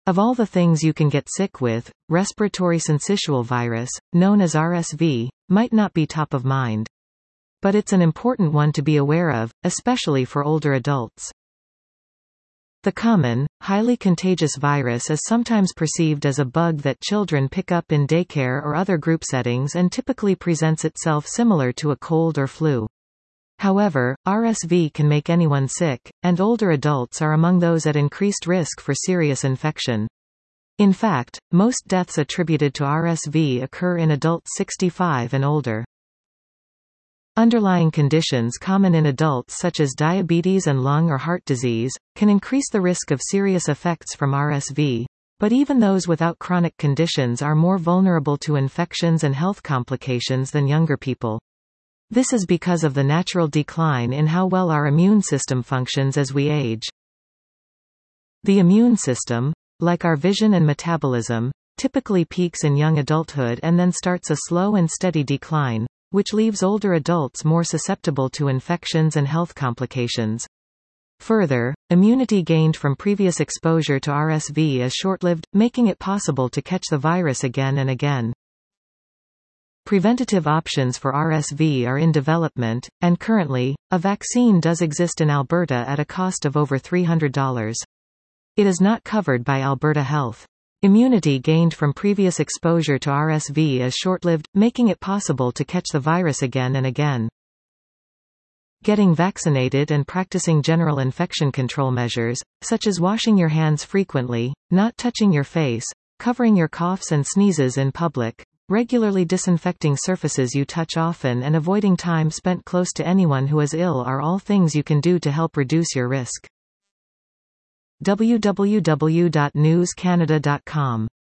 Of all the things you can get sick with, respiratory syncytial virus, known as RSV, might not be top of mind. But it's an important one to be aware of, especially for older adults. The common, highly contagious virus is sometimes perceived as a bug that children pick up in daycare or other group settings and typically presents itself similar to a cold or flu. However, RSV can make anyone sick, and older adults are among those at increased risk for serious infection. In fact, most deaths attributed to RSV occur in adults 65 and older. Underlying conditions common in adults such as diabetes and lung or heart disease, can increase the risk of serious effects from RSV, but even those without chronic conditions are more vulnerable to infections and health complications than younger people. This is because of the natural decline in how well our immune system functions as we age. The immune system, like our vision and metabolism, typically peaks in young adulthood and then starts a slow and steady decline, which leaves older adults more susceptible to infections and health complications. Further, immunity gained from previous exposure to RSV is short-lived, making it possible to catch the virus again and again. Preventative options for RSV are in development, and currently, a vaccine does exist in Alberta at a cost of over $300. It is not covered by Alberta Health. Immunity gained from previous exposure to RSV is short-lived, making it possible to catch the virus again and again. Getting vaccinated and practicing general infection control measures, such as washing your hands frequently, not touching your face, covering your coughs and sneezes in public, regularly disinfecting surfaces you touch often and avoiding time spent close to anyone who is ill are all things you can do to help reduce your risk. www.newscanada.com